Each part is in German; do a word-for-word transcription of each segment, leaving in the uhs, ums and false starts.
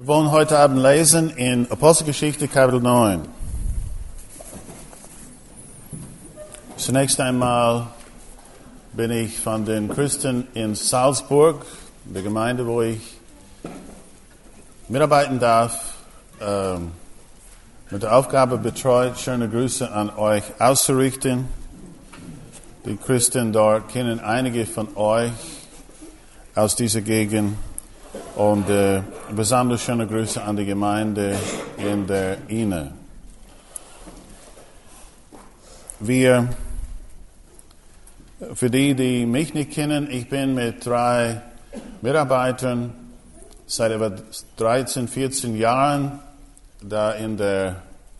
Wir wollen heute Abend lesen in Apostelgeschichte Kapitel neun. Zunächst einmal bin ich von den Christen in Salzburg, der Gemeinde, wo ich mitarbeiten darf, äh, mit der Aufgabe betreut, schöne Grüße an euch auszurichten. Die Christen dort kennen einige von euch aus dieser Gegend. Und äh, besonders schöne Grüße an die Gemeinde in der Ine. Wir, für die, die mich nicht kennen, ich bin mit drei Mitarbeitern seit etwa dreizehn, vierzehn Jahren da in der,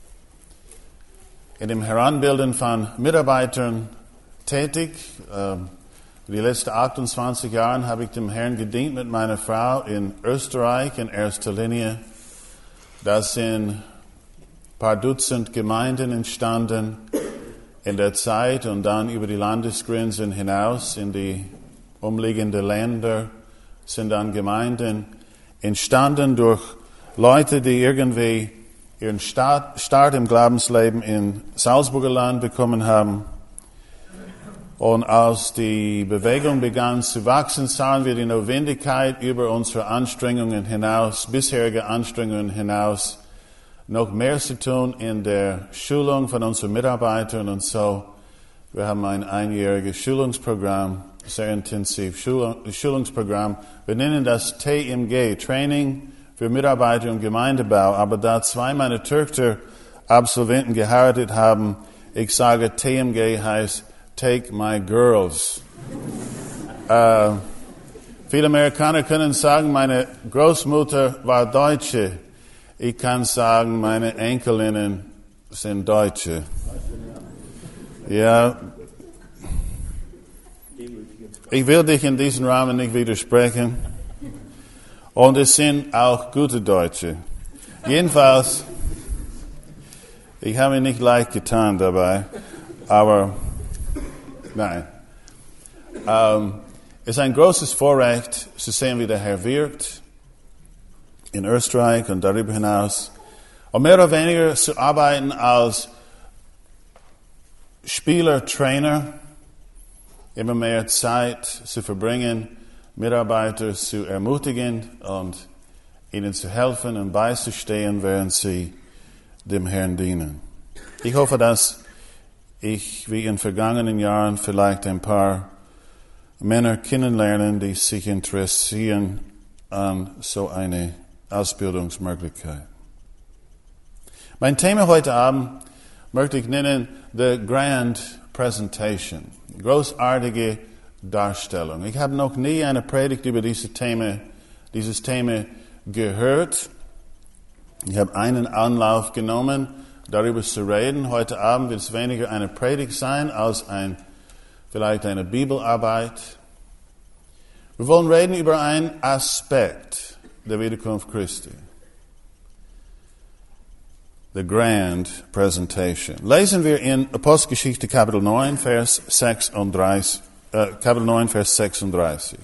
in dem Heranbilden von Mitarbeitern tätig. Ähm, Die letzten achtundzwanzig Jahre habe ich dem Herrn gedient mit meiner Frau in Österreich in erster Linie. Da sind ein paar Dutzend Gemeinden entstanden in der Zeit und dann über die Landesgrenzen hinaus in die umliegenden Länder sind dann Gemeinden entstanden durch Leute, die irgendwie ihren Start, Start im Glaubensleben in Salzburger Land bekommen haben. Und als die Bewegung begann zu wachsen, sahen wir die Notwendigkeit, über unsere Anstrengungen hinaus, bisherige Anstrengungen hinaus, noch mehr zu tun in der Schulung von unseren Mitarbeitern. Und so, wir haben ein einjähriges Schulungsprogramm, sehr intensiv Schulungsprogramm. Wir nennen das T M G, Training für Mitarbeiter im Gemeindebau. Aber da zwei meiner Töchter Absolventen geheiratet haben, ich sage, T M G heißt Take my girls. Äh, viele Amerikaner können sagen, meine Großmutter war Deutsche. Ich kann sagen, meine Enkelinnen sind Deutsche. Ja. Ich will dich in diesem Rahmen nicht widersprechen. Und es sind auch gute Deutsche. Jedenfalls, ich habe mir nicht leicht getan dabei, aber Nein. Ähm, es ist ein großes Vorrecht, zu sehen, wie der Herr wirkt in Österreich und darüber hinaus. Und mehr oder weniger zu arbeiten als Spieler, Trainer, immer mehr Zeit zu verbringen, Mitarbeiter zu ermutigen und ihnen zu helfen und beizustehen, während sie dem Herrn dienen. Ich hoffe, dass ich, wie in vergangenen Jahren, vielleicht ein paar Männer kennenlernen, die sich interessieren an so eine Ausbildungsmöglichkeit. Mein Thema heute Abend möchte ich nennen The Grand Presentation. Großartige Darstellung. Ich habe noch nie eine Predigt über dieses Thema, dieses Thema gehört. Ich habe einen Anlauf genommen, darüber zu reden. Heute Abend wird es weniger eine Predigt sein, als ein, vielleicht eine Bibelarbeit. Wir wollen reden über einen Aspekt der Wiederkunft Christi. The Grand Presentation. Lesen wir in Apostelgeschichte Kapitel neun, Vers sechsunddreißig. Äh, Kapitel neun, Vers sechsunddreißig.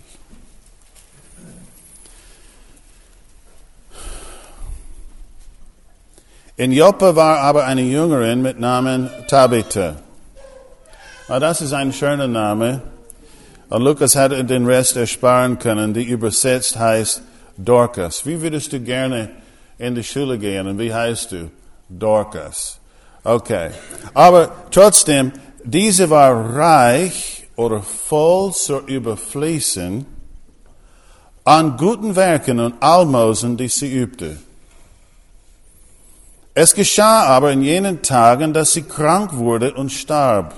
In Joppe war aber eine Jüngerin mit Namen Tabitha. Na, das ist ein schöner Name. Und Lukas hätte den Rest ersparen können, die übersetzt heißt Dorcas. Wie würdest du gerne in die Schule gehen und wie heißt du? Dorcas. Okay. Aber trotzdem, diese war reich oder voll zur Überfließen an guten Werken und Almosen, die sie übte. Es geschah aber in jenen Tagen, dass sie krank wurde und starb.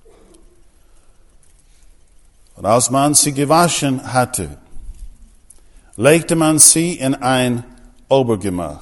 Und als man sie gewaschen hatte, legte man sie in ein Obergemach.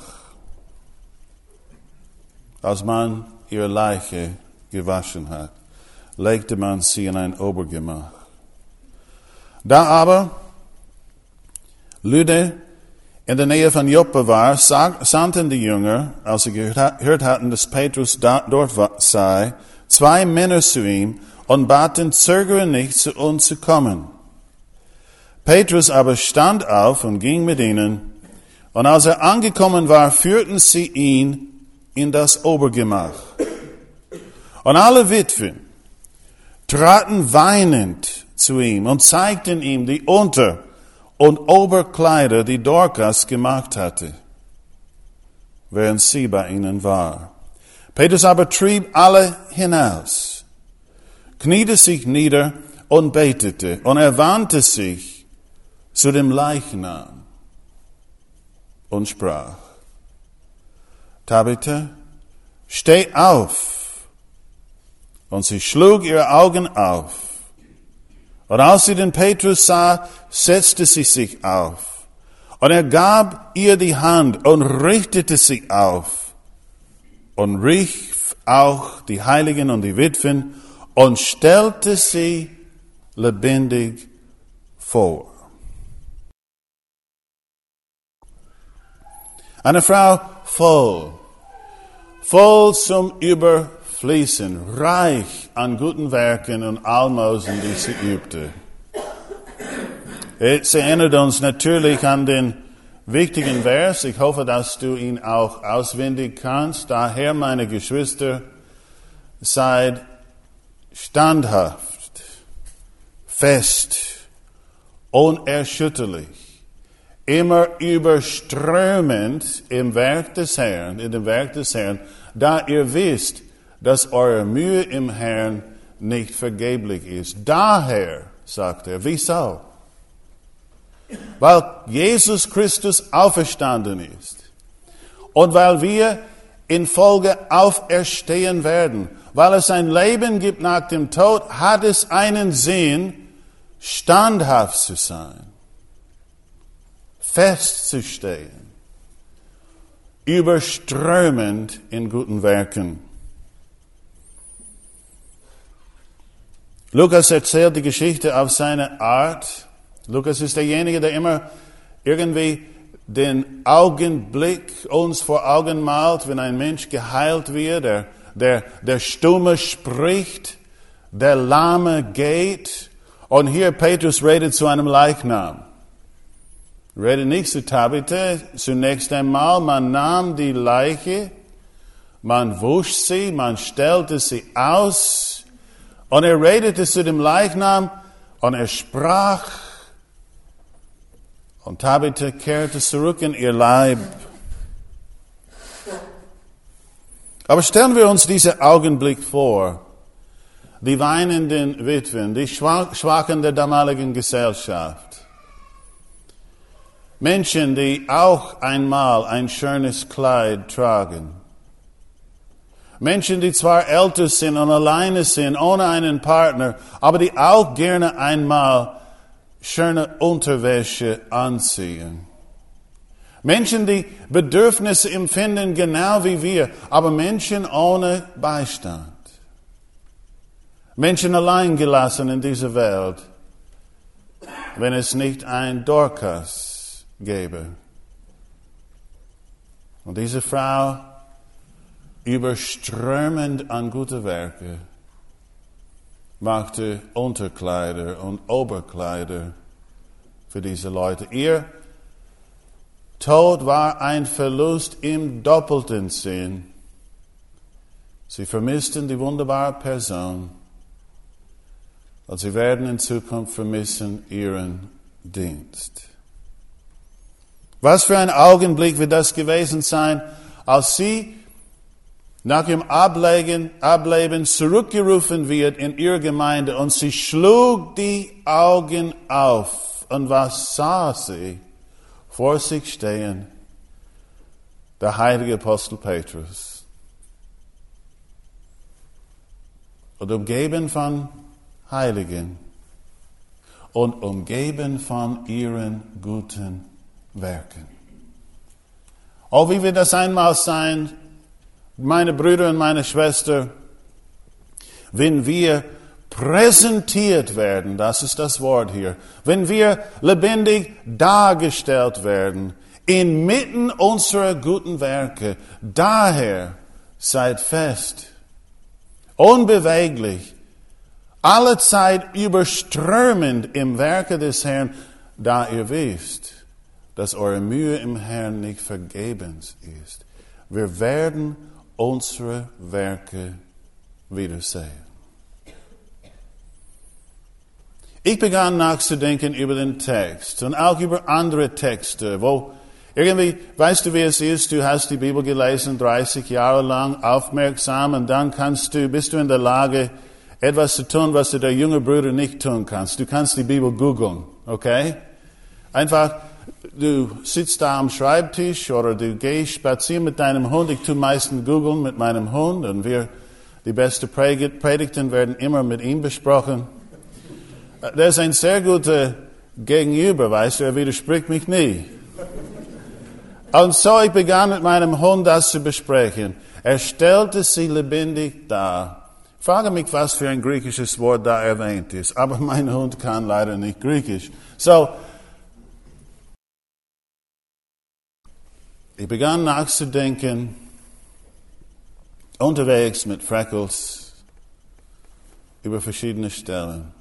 Als man ihre Leiche gewaschen hat, legte man sie in ein Obergemach. Da aber Lydde in der Nähe von Joppe war, sandten die Jünger, als sie gehört hatten, dass Petrus dort sei, zwei Männer zu ihm und baten, zögere nicht, zu uns zu kommen. Petrus aber stand auf und ging mit ihnen, Und als er angekommen war, führten sie ihn in das Obergemach. Und alle Witwen traten weinend zu ihm und zeigten ihm die Unter- und Oberkleider, die Dorcas gemacht hatte, während sie bei ihnen war. Petrus aber trieb alle hinaus, kniete sich nieder und betete, und er wandte sich zu dem Leichnam und sprach: Tabitha, steh auf. Und sie schlug ihre Augen auf. Und als sie den Petrus sah, setzte sie sich auf. Und er gab ihr die Hand und richtete sie auf. Und rief auch die Heiligen und die Witwen und stellte sie lebendig vor. Eine Frau voll, voll zum Überfließen, reich an guten Werken und Almosen, die sie übte. Es erinnert uns natürlich an den wichtigen Vers. Ich hoffe, dass du ihn auch auswendig kannst. Daher, meine Geschwister, seid standhaft, fest, unerschütterlich, immer überströmend im Werk des Herrn, in dem Werk des Herrn, da ihr wisst, dass eure Mühe im Herrn nicht vergeblich ist. Daher, sagt er, wieso? Weil Jesus Christus auferstanden ist und weil wir in Folge auferstehen werden, weil es ein Leben gibt nach dem Tod, hat es einen Sinn, standhaft zu sein, festzustehen, überströmend in guten Werken. Lukas erzählt die Geschichte auf seine Art. Lukas ist derjenige, der immer irgendwie den Augenblick uns vor Augen malt, wenn ein Mensch geheilt wird, der, der, der Stumme spricht, der Lahme geht. Und hier Petrus redet zu einem Leichnam. Redet nicht zu Tabitha. Zunächst einmal, man nahm die Leiche, man wusch sie, man stellte sie aus, und er redete zu dem Leichnam, und er sprach, und Tabitha kehrte zurück in ihr Leib. Aber stellen wir uns diesen Augenblick vor. Die weinenden Witwen, die Schwachen der damaligen Gesellschaft. Menschen, die auch einmal ein schönes Kleid tragen. Menschen, die zwar älter sind und alleine sind, ohne einen Partner, aber die auch gerne einmal schöne Unterwäsche anziehen. Menschen, die Bedürfnisse empfinden, genau wie wir, aber Menschen ohne Beistand. Menschen allein gelassen in dieser Welt, wenn es nicht ein Dorcas gäbe. Und diese Frau, überströmend an gute Werke, machte Unterkleider und Oberkleider für diese Leute. Ihr Tod war ein Verlust im doppelten Sinn. Sie vermissten die wunderbare Person und sie werden in Zukunft vermissen ihren Dienst. Was für ein Augenblick wird das gewesen sein, als sie nach ihrem Ablegen, Ableben zurückgerufen wird in ihre Gemeinde, und sie schlug die Augen auf. Und was sah sie? Vor sich stehen der heilige Apostel Petrus. Und umgeben von Heiligen und umgeben von ihren guten Werken. Oh, wie wird das einmal sein, meine Brüder und meine Schwester, wenn wir präsentiert werden, das ist das Wort hier, wenn wir lebendig dargestellt werden, inmitten unserer guten Werke. Daher seid fest, unbeweglich, allezeit überströmend im Werke des Herrn, da ihr wisst, dass eure Mühe im Herrn nicht vergebens ist. Wir werden unsere Werke wiedersehen. Ich begann nachzudenken über den Text und auch über andere Texte, wo irgendwie, weißt du, wie es ist, du hast die Bibel gelesen, dreißig Jahre lang, aufmerksam, und dann kannst du, bist du in der Lage, etwas zu tun, was du der junge Bruder nicht tun kannst. Du kannst die Bibel googeln, okay? Einfach, du sitzt da am Schreibtisch oder du gehst spazieren mit deinem Hund. Ich tue meistens googeln mit meinem Hund, und wir, die besten Predigten werden immer mit ihm besprochen. Der ist ein sehr guter Gegenüber, weißt du, er widerspricht mich nie. Und so, ich begann mit meinem Hund das zu besprechen. Er stellte sie lebendig dar. Ich frage mich, was für ein griechisches Wort da erwähnt ist, aber mein Hund kann leider nicht Griechisch. So, ich begann nachzudenken, unterwegs mit Freckles, über verschiedene Stellen.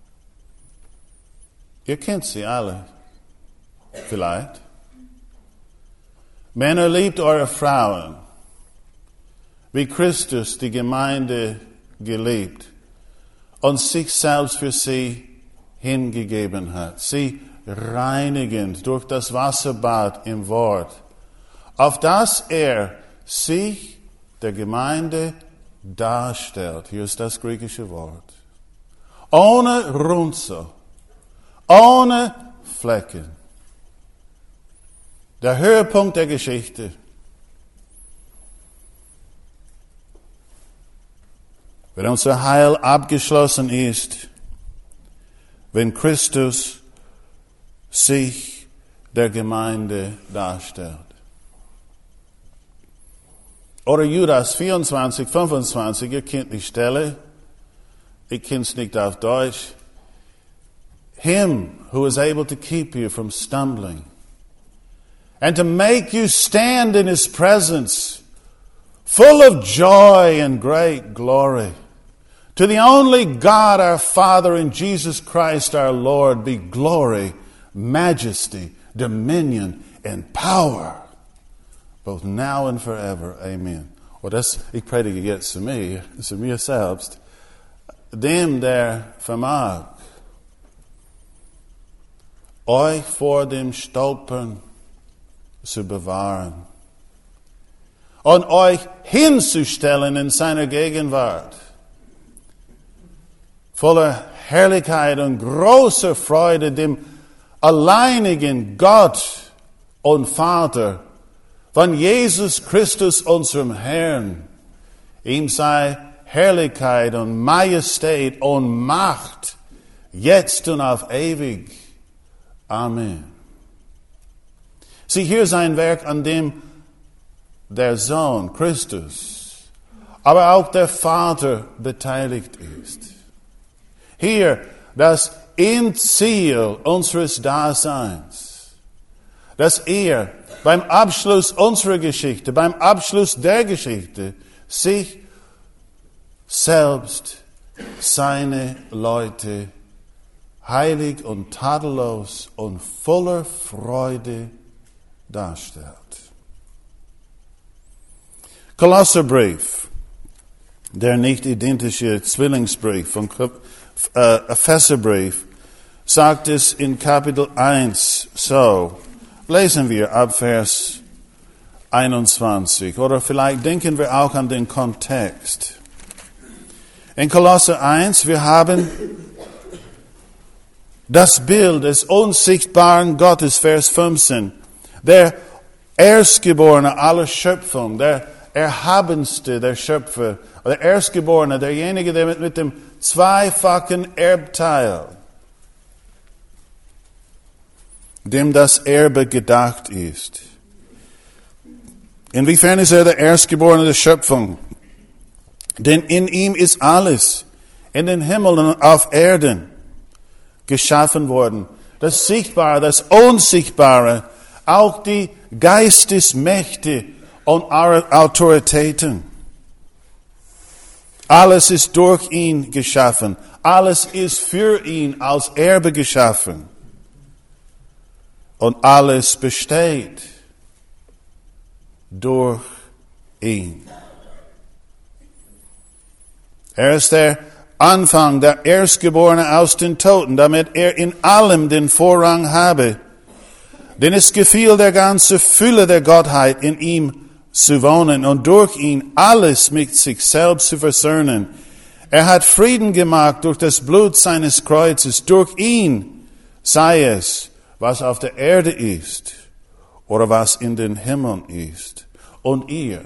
Ihr kennt sie alle, vielleicht. Männer, liebt eure Frauen, wie Christus die Gemeinde geliebt und sich selbst für sie hingegeben hat. Sie reinigend durch das Wasserbad im Wort, auf das er sich der Gemeinde darstellt. Hier ist das griechische Wort. Ohne Runzel, ohne Flecken. Der Höhepunkt der Geschichte. Wenn unser Heil abgeschlossen ist, wenn Christus sich der Gemeinde darstellt. Oder Judas vierundzwanzig, fünfundzwanzig, ihr kennt die Stelle, ich kenne es nicht auf Deutsch. Him who is able to keep you from stumbling and to make you stand in His presence, full of joy and great glory. To the only God, our Father, and Jesus Christ, our Lord, be glory, majesty, dominion, and power, both now and forever. Amen. Och das, ich predige jetzt zu mig, zu mir selbst. Dem der förmag euch vor dem Stolpern zu bewahren und euch hinzustellen in seiner Gegenwart, voller Herrlichkeit und großer Freude, dem alleinigen Gott und Vater von Jesus Christus, unserem Herrn. Ihm sei Herrlichkeit und Majestät und Macht, jetzt und auf ewig. Amen. Sieh, hier ist ein Werk, an dem der Sohn Christus, aber auch der Vater beteiligt ist. Hier das Endziel unseres Daseins, dass er beim Abschluss unserer Geschichte, beim Abschluss der Geschichte, sich selbst, seine Leute heilig und tadellos und voller Freude darstellt. Kolosserbrief, der nicht identische Zwillingsbrief von äh, Epheserbrief, sagt es in Kapitel eins so. Lesen wir ab Vers einundzwanzig. Oder vielleicht denken wir auch an den Kontext. In Kolosser eins, wir haben das Bild des unsichtbaren Gottes, Vers fünfzehn. Der Erstgeborene aller Schöpfung, der Erhabenste der Schöpfer, der Erstgeborene, derjenige, der mit, mit dem zweifachen Erbteil, dem das Erbe gedacht ist. Inwiefern ist er der Erstgeborene der Schöpfung? Denn in ihm ist alles, in den Himmeln und auf Erden, geschaffen worden. Das Sichtbare, das Unsichtbare, auch die Geistesmächte und Autoritäten. Alles ist durch ihn geschaffen. Alles ist für ihn als Erbe geschaffen. Und alles besteht durch ihn. Er ist der Anfang, der Erstgeborene aus den Toten, damit er in allem den Vorrang habe. Denn es gefiel der ganze Fülle der Gottheit in ihm zu wohnen und durch ihn alles mit sich selbst zu versöhnen. Er hat Frieden gemacht durch das Blut seines Kreuzes. Durch ihn sei es, was auf der Erde ist oder was in den Himmeln ist. Und ihr,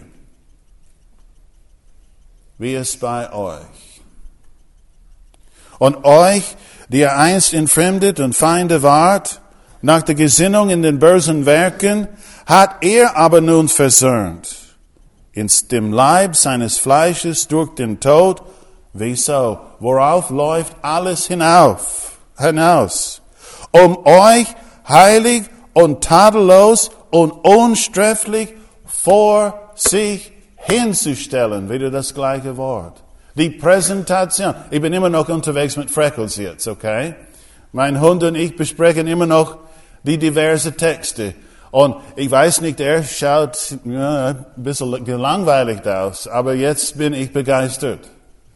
wie es bei euch. Und euch, die ihr einst entfremdet und Feinde wart, nach der Gesinnung in den bösen Werken, hat er aber nun versöhnt, in dem Leib seines Fleisches durch den Tod. Wieso? Worauf läuft alles hinauf, hinaus? Um euch heilig und tadellos und unsträflich vor sich hinzustellen. Wieder das gleiche Wort. Die Präsentation. Ich bin immer noch unterwegs mit Freckles jetzt, okay? Mein Hund und ich besprechen immer noch die diverse Texte. Und ich weiß nicht, er schaut ja, ein bisschen gelangweilt aus, aber jetzt bin ich begeistert.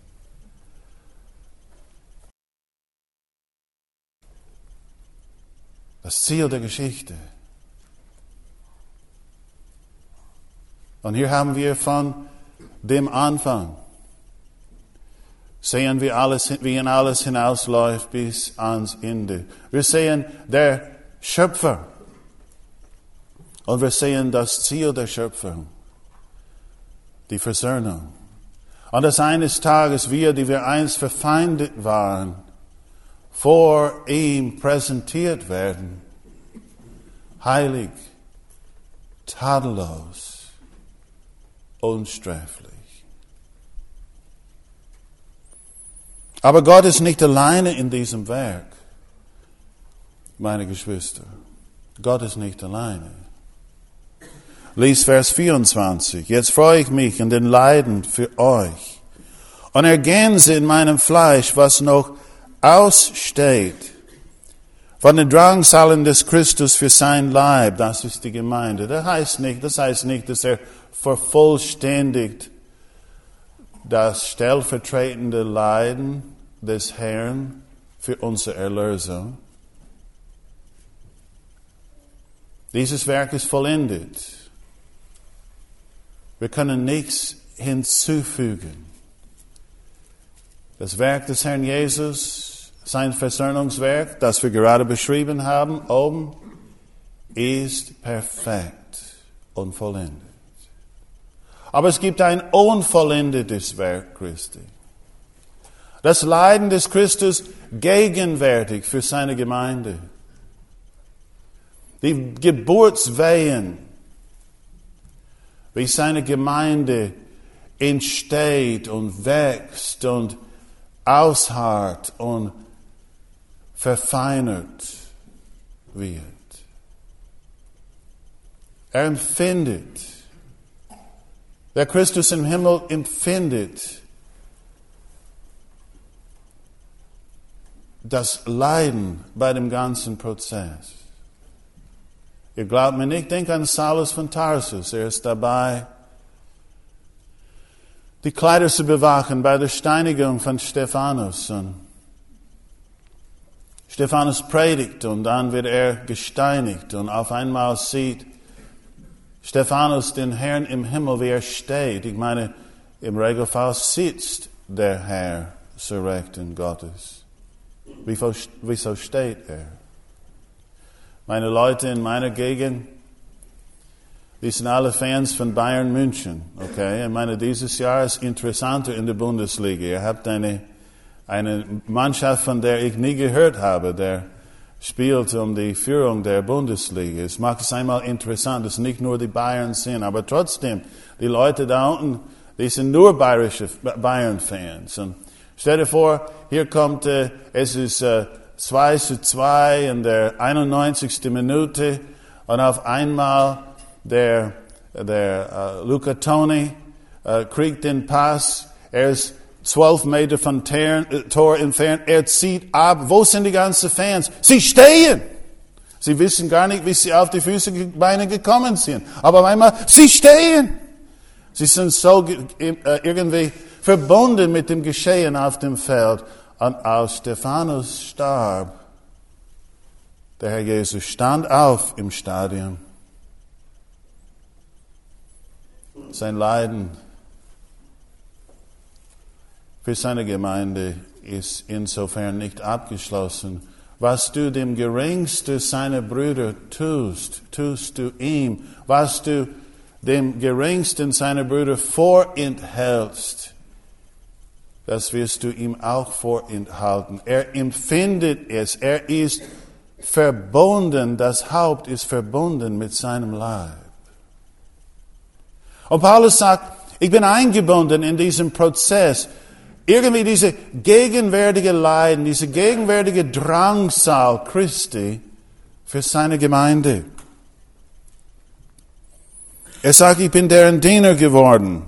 Das Ziel der Geschichte. Und hier haben wir von dem Anfang, sehen wir alles, wie in alles hinausläuft bis ans Ende. Wir sehen der Schöpfer. Und wir sehen das Ziel der Schöpfung. Die Versöhnung. Und dass eines Tages wir, die wir einst verfeindet waren, vor ihm präsentiert werden. Heilig, tadellos, unsträflich. Aber Gott ist nicht alleine in diesem Werk, meine Geschwister. Gott ist nicht alleine. Lies Vers vierundzwanzig. Jetzt freue ich mich in den Leiden für euch und ergänze in meinem Fleisch, was noch aussteht von den Drangsalen des Christus für sein Leib. Das ist die Gemeinde. Das heißt nicht, das heißt nicht, dass er vervollständigt das stellvertretende Leiden des Herrn für unsere Erlösung. Dieses Werk ist vollendet. Wir können nichts hinzufügen. Das Werk des Herrn Jesus, sein Versöhnungswerk, das wir gerade beschrieben haben, oben, ist perfekt und vollendet. Aber es gibt ein unvollendetes Werk Christi. Das Leiden des Christus gegenwärtig für seine Gemeinde. Die Geburtswehen, wie seine Gemeinde entsteht und wächst und ausharrt und verfeinert wird. Er empfindet, der Christus im Himmel empfindet das Leiden bei dem ganzen Prozess. Ihr glaubt mir nicht, denkt an Saulus von Tarsus. Er ist dabei, die Kleider zu bewachen bei der Steinigung von Stephanus. Und Stephanus predigt und dann wird er gesteinigt. Und auf einmal sieht Stephanus den Herrn im Himmel, wie er steht. Ich meine, im Regelfall sitzt der Herr zur Rechten Gottes. Wieso steht er? Meine Leute in meiner Gegend, die sind alle Fans von Bayern München, okay? Ich meine, dieses Jahr ist interessanter in der Bundesliga. Ihr habt eine, eine Mannschaft, von der ich nie gehört habe, der spielt um die Führung der Bundesliga. Es macht es einmal interessant, dass nicht nur die Bayern sind, aber trotzdem, die Leute da unten, die sind nur bayerische Bayern-Fans. Und stell dir vor, hier kommt, äh, es ist äh, zwei zu zwei in der einundneunzigsten Minute und auf einmal der, der uh, Luca Toni uh, kriegt den Pass. Er ist zwölf Meter von Ter- Tor entfernt. Er zieht ab. Wo sind die ganzen Fans? Sie stehen! Sie wissen gar nicht, wie sie auf die Füße Beine gekommen sind. Aber einmal, sie stehen. Sie sind so irgendwie verbunden mit dem Geschehen auf dem Feld. Und als Stephanus starb, der Herr Jesus stand auf im Stadion. Sein Leiden für seine Gemeinde ist insofern nicht abgeschlossen. Was du dem geringsten seiner Brüder tust, tust du ihm. Was du dem geringsten seiner Brüder vorenthältst, das wirst du ihm auch vorenthalten. Er empfindet es. Er ist verbunden. Das Haupt ist verbunden mit seinem Leib. Und Paulus sagt, ich bin eingebunden in diesem Prozess. Irgendwie diese gegenwärtige Leiden, diese gegenwärtige Drangsal Christi für seine Gemeinde. Er sagt, ich bin deren Diener geworden.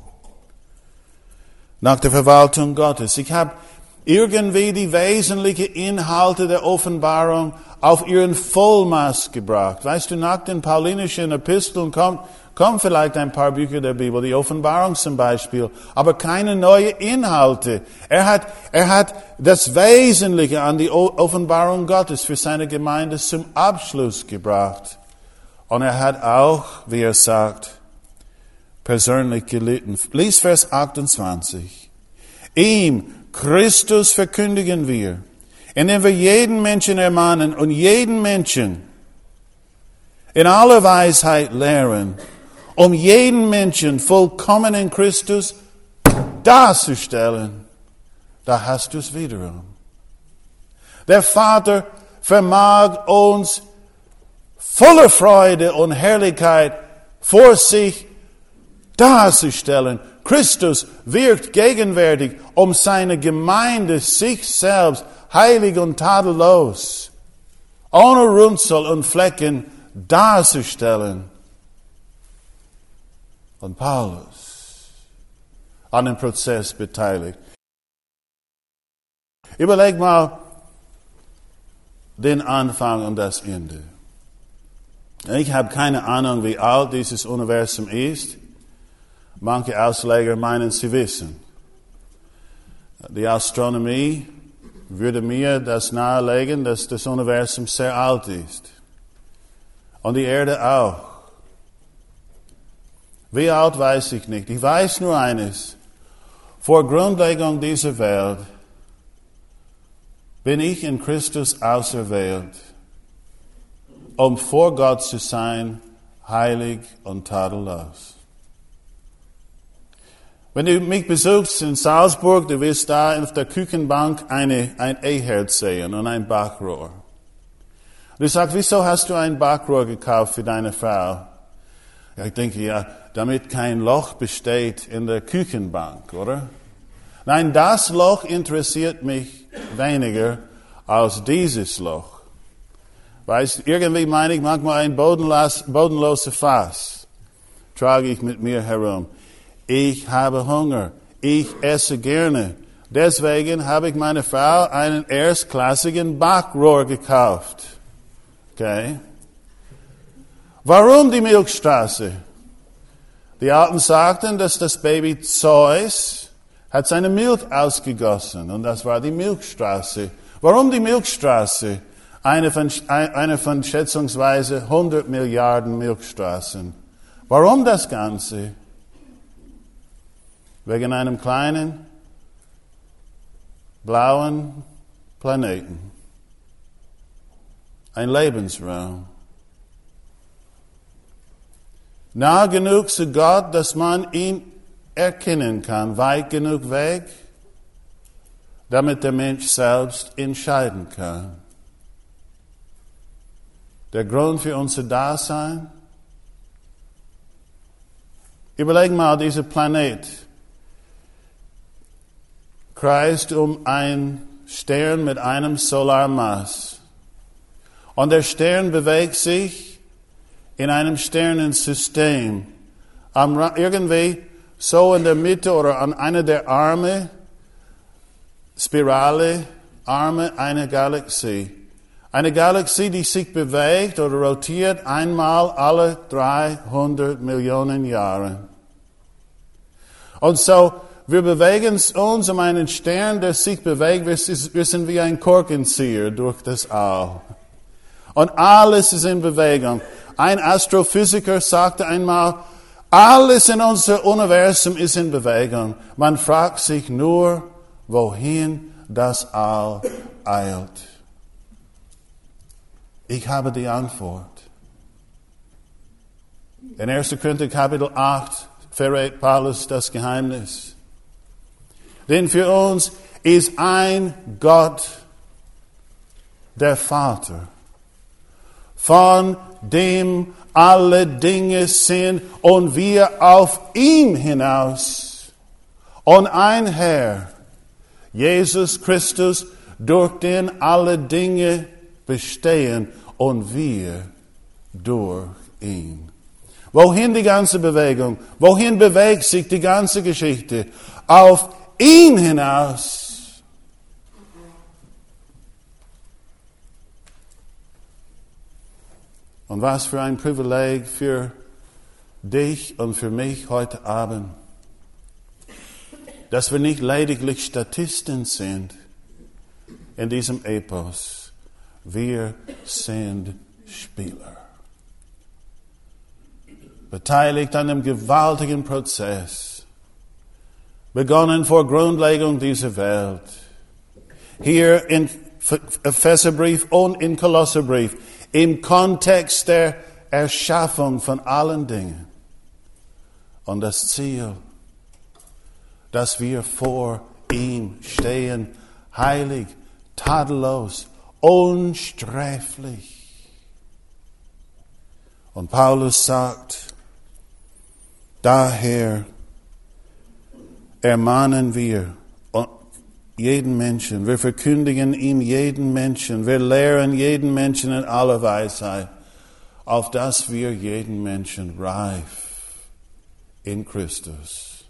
Nach der Verwaltung Gottes. Ich habe irgendwie die wesentlichen Inhalte der Offenbarung auf ihren Vollmaß gebracht. Weißt du, nach den paulinischen Episteln kommt, kommen vielleicht ein paar Bücher der Bibel, die Offenbarung zum Beispiel, aber keine neuen Inhalte. Er hat, er hat das Wesentliche an die Offenbarung Gottes für seine Gemeinde zum Abschluss gebracht. Und er hat auch, wie er sagt, persönlich gelitten. Lies Vers achtundzwanzig. Ihm, Christus, verkündigen wir, indem wir jeden Menschen ermahnen und jeden Menschen in aller Weisheit lehren, um jeden Menschen vollkommen in Christus darzustellen. Da hast du es wiederum. Der Vater vermag uns voller Freude und Herrlichkeit vor sich darzustellen. Christus wirkt gegenwärtig, um seine Gemeinde, sich selbst, heilig und tadellos, ohne Runzel und Flecken darzustellen. Und Paulus an dem Prozess beteiligt. Überleg mal den Anfang und das Ende. Ich habe keine Ahnung, wie alt dieses Universum ist. Manche Ausleger meinen, sie wissen. Die Astronomie würde mir das nahelegen, dass das Universum sehr alt ist. Und die Erde auch. Wie alt weiß ich nicht. Ich weiß nur eines. Vor Grundlegung dieser Welt bin ich in Christus auserwählt, um vor Gott zu sein, heilig und tadellos. Wenn du mich besuchst in Salzburg, du wirst da auf der Küchenbank eine, ein E-Herd sehen und ein Backrohr. Du sagst, wieso hast du ein Backrohr gekauft für deine Frau? Ja, ich denke, ja, damit kein Loch besteht in der Küchenbank, oder? Nein, das Loch interessiert mich weniger als dieses Loch. Weißt, irgendwie meine ich manchmal ein bodenlos, bodenloses Fass trage ich mit mir herum. Ich habe Hunger. Ich esse gerne. Deswegen habe ich meiner Frau einen erstklassigen Backrohr gekauft. Okay? Warum die Milchstraße? Die Alten sagten, dass das Baby Zeus hat seine Milch ausgegossen und das war die Milchstraße. Warum die Milchstraße? Eine von, eine von schätzungsweise hundert Milliarden Milchstraßen. Warum das Ganze? Wegen einem kleinen, blauen Planeten. Ein Lebensraum. Nah genug zu Gott, dass man ihn erkennen kann, weit genug weg, damit der Mensch selbst entscheiden kann. Der Grund für unser Dasein? Überleg mal, dieser Planet kreist um einen Stern mit einem Solarmaß. Und der Stern bewegt sich in einem Sternensystem. Am, irgendwie so in der Mitte oder an einer der Arme, Spirale, Arme einer Galaxie. Eine Galaxie, die sich bewegt oder rotiert einmal alle dreihundert Millionen Jahre. Und so, wir bewegen uns um einen Stern, der sich bewegt. Wir sind wie ein Korkenzieher durch das All. Und alles ist in Bewegung. Ein Astrophysiker sagte einmal, alles in unserem Universum ist in Bewegung. Man fragt sich nur, wohin das All eilt. Ich habe die Antwort. In erster Korinther Kapitel acht verrät Paulus das Geheimnis. Denn für uns ist ein Gott, der Vater, von dem alle Dinge sind und wir auf ihn hinaus. Und ein Herr, Jesus Christus, durch den alle Dinge bestehen und wir durch ihn. Wohin die ganze Bewegung? Wohin bewegt sich die ganze Geschichte? Auf ihn hinaus. Und was für ein Privileg für dich und für mich heute Abend, dass wir nicht lediglich Statisten sind in diesem Epos. Wir sind Spieler. Beteiligt an einem gewaltigen Prozess. Begonnen vor Grundlegung dieser Welt. Hier in Epheserbrief und in Kolosserbrief. Im Kontext der Erschaffung von allen Dingen. Und das Ziel, dass wir vor ihm stehen, heilig, tadellos, unsträflich. Und Paulus sagt, daher ermahnen wir jeden Menschen, wir verkündigen ihm jeden Menschen, wir lehren jeden Menschen in aller Weisheit, auf dass wir jeden Menschen reif in Christus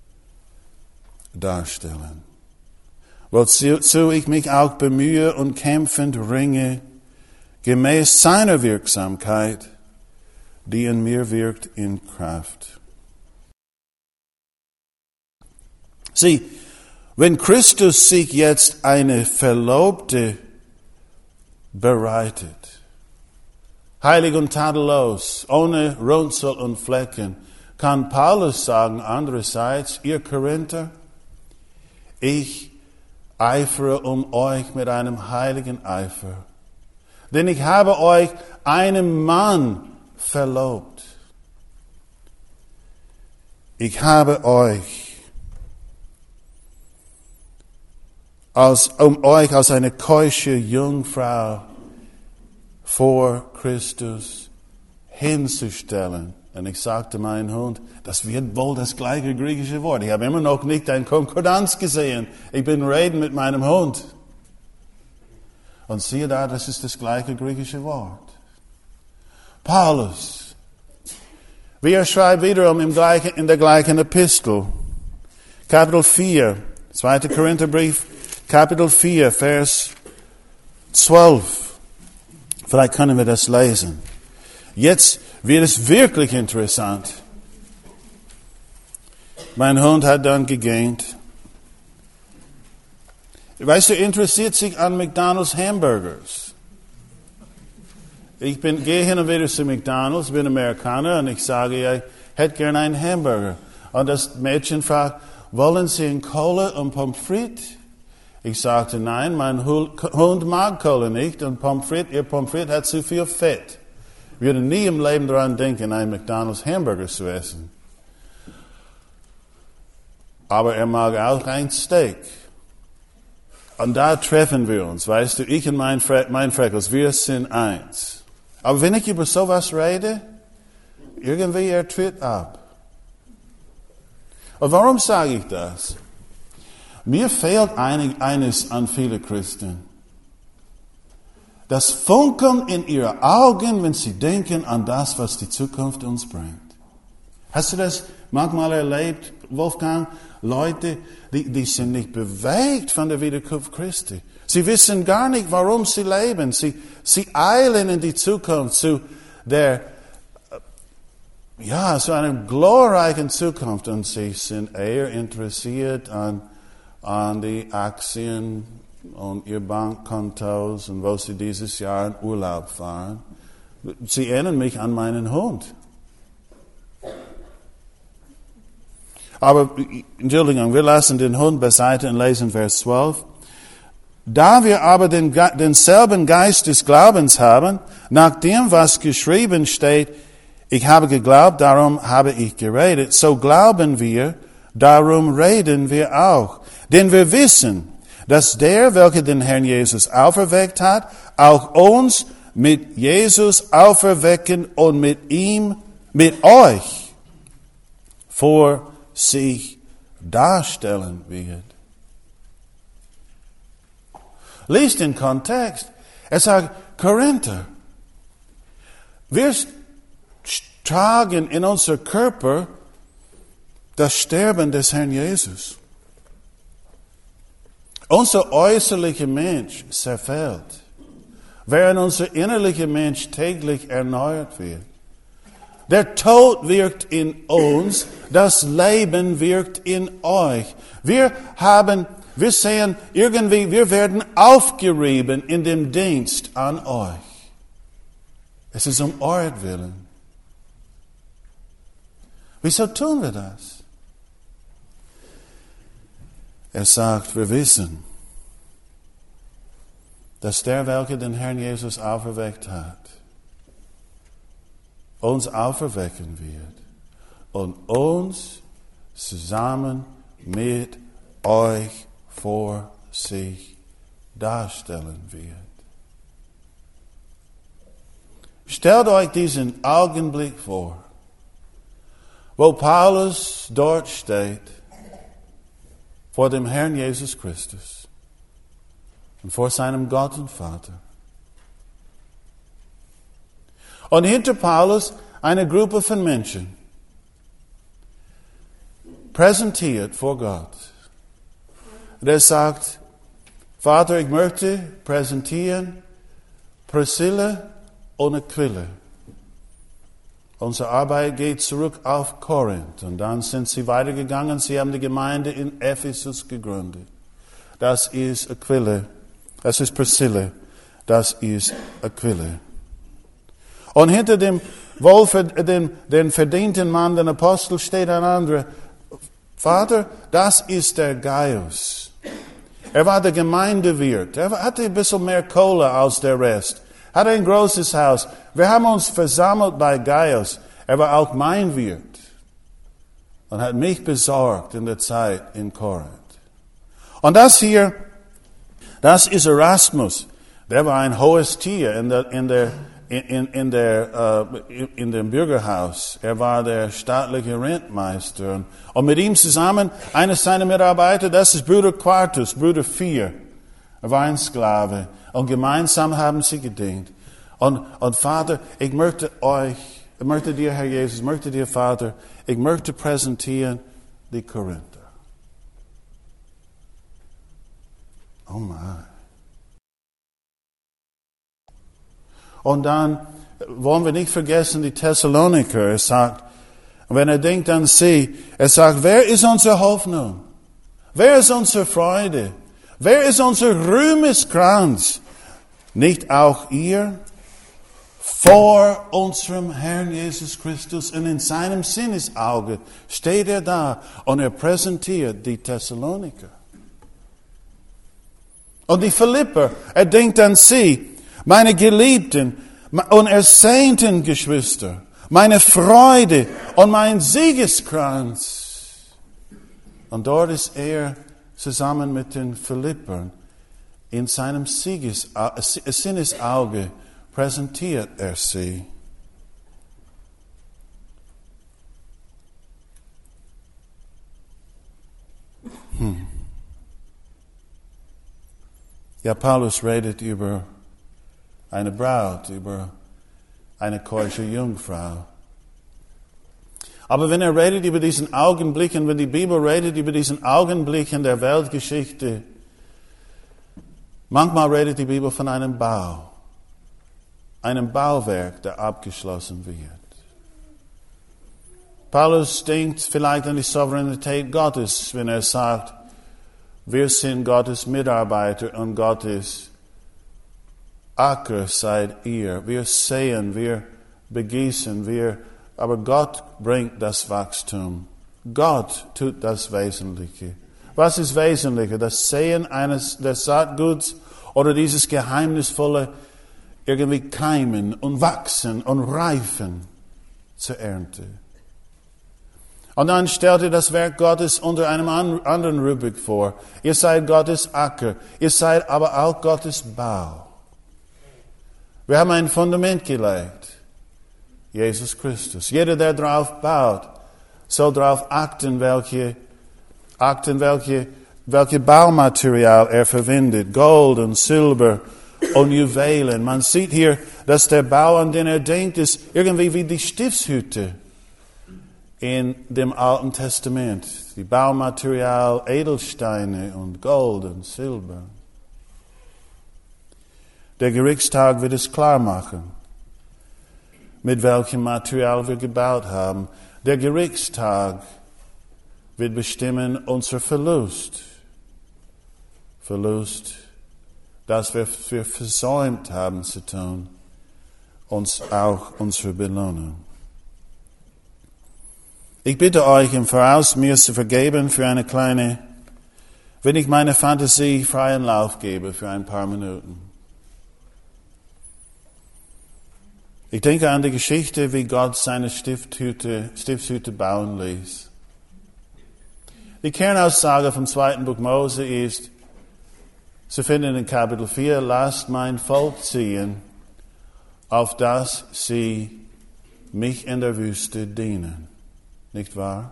darstellen. Wozu ich mich auch bemühe und kämpfend ringe, gemäß seiner Wirksamkeit, die in mir wirkt in Kraft. Sieh, wenn Christus sich jetzt eine Verlobte bereitet, heilig und tadellos, ohne Runzel und Flecken, kann Paulus sagen, andererseits, ihr Korinther, ich eifere um euch mit einem heiligen Eifer, denn ich habe euch einem Mann verlobt. Ich habe euch Als, um euch als eine keusche Jungfrau vor Christus hinzustellen. Und ich sagte meinem Hund, das wird wohl das gleiche griechische Wort. Ich habe immer noch nicht ein Konkordanz gesehen. Ich bin reden mit meinem Hund. Und siehe da, das ist das gleiche griechische Wort. Paulus, wie er schreibt wiederum im gleichen, in der gleichen Epistel, Kapitel vier, zweiter Korintherbrief, Kapitel vier, Vers zwölf. Vielleicht können wir das lesen. Jetzt wird es wirklich interessant. Mein Hund hat dann gegähnt. Weißt du, interessiert sich an McDonald's Hamburgers. Ich bin, gehe hin und wieder zu McDonald's, bin Amerikaner und ich sage, ich hätte gerne einen Hamburger. Und das Mädchen fragt, wollen Sie einen Cola und Pommes frites? Ich sagte, nein, mein Hund mag Cola nicht und Pommes frites, ihr Pommes frites hat zu viel Fett. Ich würde nie im Leben daran denken, einen McDonald's Hamburger zu essen. Aber er mag auch ein Steak. Und da treffen wir uns, weißt du, ich und mein, Fre- mein Freckles, wir sind eins. Aber wenn ich über sowas rede, irgendwie er tritt ab. Und warum sage ich das? Mir fehlt einig, eines an viele Christen. Das Funkeln in ihren Augen, wenn sie denken an das, was die Zukunft uns bringt. Hast du das manchmal erlebt, Wolfgang? Leute, die, die sind nicht bewegt von der Wiederkunft Christi. Sie wissen gar nicht, warum sie leben. Sie, sie eilen in die Zukunft zu der, ja, zu einer glorreichen Zukunft. Und sie sind eher interessiert an, an die Aktien und ihr Bankkontos und wo sie dieses Jahr in Urlaub fahren. Sie erinnern mich an meinen Hund. Aber, Entschuldigung, wir lassen den Hund beiseite und lesen Vers zwölf. Da wir aber den, denselben Geist des Glaubens haben, nach dem, was geschrieben steht, ich habe geglaubt, darum habe ich geredet, so glauben wir, darum reden wir auch. Denn wir wissen, dass der, welcher den Herrn Jesus auferweckt hat, auch uns mit Jesus auferwecken und mit ihm, mit euch vor sich darstellen wird. Lies den Kontext. Er sagt, Korinther, wir tragen in unser Körper das Sterben des Herrn Jesus. Unser äußerlicher Mensch zerfällt, während unser innerlicher Mensch täglich erneuert wird. Der Tod wirkt in uns, das Leben wirkt in euch. Wir haben, wir sehen irgendwie, wir werden aufgerieben in dem Dienst an euch. Es ist um euretwillen. Wieso tun wir das? Er sagt, wir wissen, dass der, welcher den Herrn Jesus auferweckt hat, uns auferwecken wird und uns zusammen mit euch vor sich darstellen wird. Stellt euch diesen Augenblick vor, wo Paulus dort steht, vor dem Herrn Jesus Christus und vor seinem Gott und Vater. Und hinter Paulus eine Gruppe von Menschen, präsentiert vor Gott. Der sagt, Vater, ich möchte präsentieren Priscilla und Aquila. Unsere Arbeit geht zurück auf Korinth und dann sind sie weitergegangen. Sie haben die Gemeinde in Ephesus gegründet. Das ist Aquila, das ist Priscilla, das ist Aquila. Und hinter dem wohl den, den verdienten Mann, den Apostel, steht ein anderer. Vater, das ist der Gaius. Er war der Gemeindewirt. Er hatte ein bisschen mehr Kohle als der Rest. Hatte ein großes Haus. Wir haben uns versammelt bei Gaius. Er war auch mein Wirt. Und hat mich besorgt in der Zeit in Korinth. Und das hier, das ist Erasmus. Der war ein hohes Tier in der, in der, In, in, der, uh, in dem Bürgerhaus. Er war der staatliche Rentmeister. Und mit ihm zusammen, eines seiner Mitarbeiter, das ist Bruder Quartus, Bruder vier. Er war ein Sklave. Und gemeinsam haben sie gedient. Und, und Vater, ich möchte euch, ich möchte dir, Herr Jesus, ich möchte dir, Vater, ich möchte präsentieren die Korinther. Oh mein. Und dann wollen wir nicht vergessen die Thessaloniker. Er sagt, wenn er denkt an sie, er sagt, wer ist unsere Hoffnung? Wer ist unsere Freude? Wer ist unser Ruhmeskranz? Nicht auch ihr? Vor unserem Herrn Jesus Christus und in seinem Sinnesauge steht er da und er präsentiert die Thessaloniker. Und die Philipper, er denkt an sie, meine geliebten und ersehnten Geschwister, meine Freude und mein Siegeskranz. Und dort ist er zusammen mit den Philippern in seinem Sieges, Sinnesauge präsentiert er sie. Hm. Ja, Paulus redet über eine Braut, über eine keusche Jungfrau. Aber wenn er redet über diesen Augenblick und wenn die Bibel redet über diesen Augenblick in der Weltgeschichte, manchmal redet die Bibel von einem Bau, einem Bauwerk, der abgeschlossen wird. Paulus denkt vielleicht an die Souveränität Gottes, wenn er sagt, wir sind Gottes Mitarbeiter und Gottes Acker seid ihr. Wir säen, wir begießen, wir, aber Gott bringt das Wachstum. Gott tut das Wesentliche. Was ist wesentlicher? Das Säen eines des Saatguts oder dieses geheimnisvolle irgendwie keimen und wachsen und reifen zur Ernte? Und dann stellt er das Werk Gottes unter einem anderen Rubrik vor. Ihr seid Gottes Acker. Ihr seid aber auch Gottes Bau. Wir haben ein Fundament gelegt. Jesus Christus. Jeder, der drauf baut, soll darauf achten, welche, achten, welche, welche Baumaterial er verwendet. Gold und Silber und Juwelen. Man sieht hier, dass der Bau, an den er denkt, ist irgendwie wie die Stiftshütte in dem Alten Testament. Die Baumaterial, Edelsteine und Gold und Silber. Der Gerichtstag wird es klar machen, mit welchem Material wir gebaut haben. Der Gerichtstag wird bestimmen unser Verlust. Verlust, das wir, wir versäumt haben zu tun, uns auch unsere Belohnung. Ich bitte euch im Voraus, mir zu vergeben für eine kleine, wenn ich meine Fantasie freien Lauf gebe für ein paar Minuten. Ich denke an die Geschichte, wie Gott seine Stiftshütte, Stiftshütte bauen ließ. Die Kernaussage vom zweiten Buch Mose ist, zu finden in Kapitel vier, lasst mein Volk ziehen, auf dass sie mich in der Wüste dienen. Nicht wahr?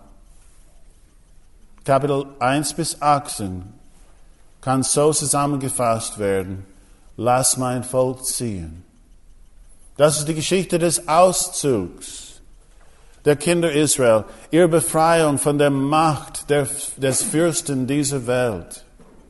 Kapitel eins bis achtzehn kann so zusammengefasst werden, lass mein Volk ziehen. Das ist die Geschichte des Auszugs der Kinder Israel, ihre Befreiung von der Macht der, des Fürsten dieser Welt.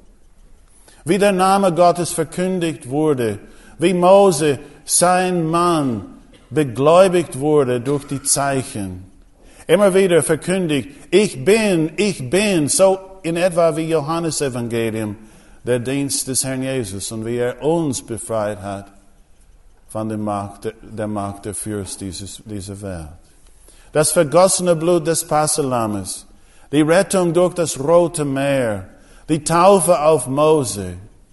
Wie der Name Gottes verkündigt wurde, wie Mose, sein Mann, begläubigt wurde durch die Zeichen. Immer wieder verkündigt, ich bin, ich bin, so in etwa wie Johannes Evangelium, der Dienst des Herrn Jesus und wie er uns befreit hat von der Macht der, Macht der Fürst dieses, dieser Welt. Das vergossene Blut des Passalammes, die Rettung durch das Rote Meer, die Taufe auf Mose.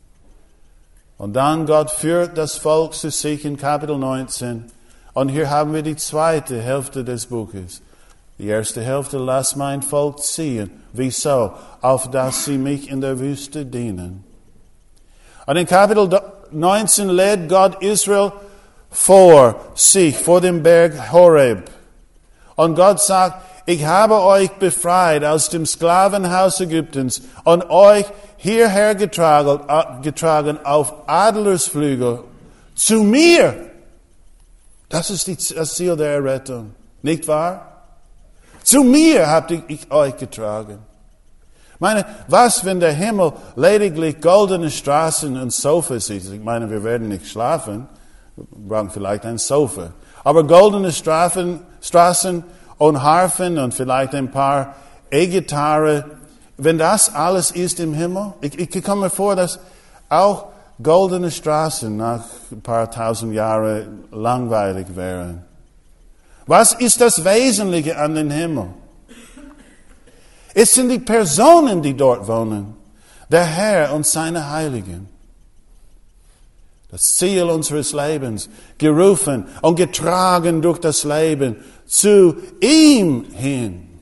Und dann Gott führt das Volk zu sich in Kapitel neunzehn. Und hier haben wir die zweite Hälfte des Buches. Die erste Hälfte, lass mein Volk ziehen. Wieso? Auf dass sie mich in der Wüste dienen. Und in Kapitel neunzehn lädt Gott Israel vor sich, vor dem Berg Horeb. Und Gott sagt, ich habe euch befreit aus dem Sklavenhaus Ägyptens und euch hierher getragen, getragen auf Adlersflügel zu mir. Das ist die, das Ziel der Errettung. Nicht wahr? Zu mir habt ich euch getragen. Meine, was, wenn der Himmel lediglich goldene Straßen und Sofas ist? Ich meine, wir werden nicht schlafen. Wir brauchen vielleicht ein Sofa. Aber goldene Straßen, Straßen und Harfen und vielleicht ein paar E-Gitarre, wenn das alles ist im Himmel, ich, ich komme mir vor, dass auch goldene Straßen nach ein paar tausend Jahren langweilig wären. Was ist das Wesentliche an den Himmel? Es sind die Personen, die dort wohnen. Der Herr und seine Heiligen. Das Ziel unseres Lebens, gerufen und getragen durch das Leben zu ihm hin.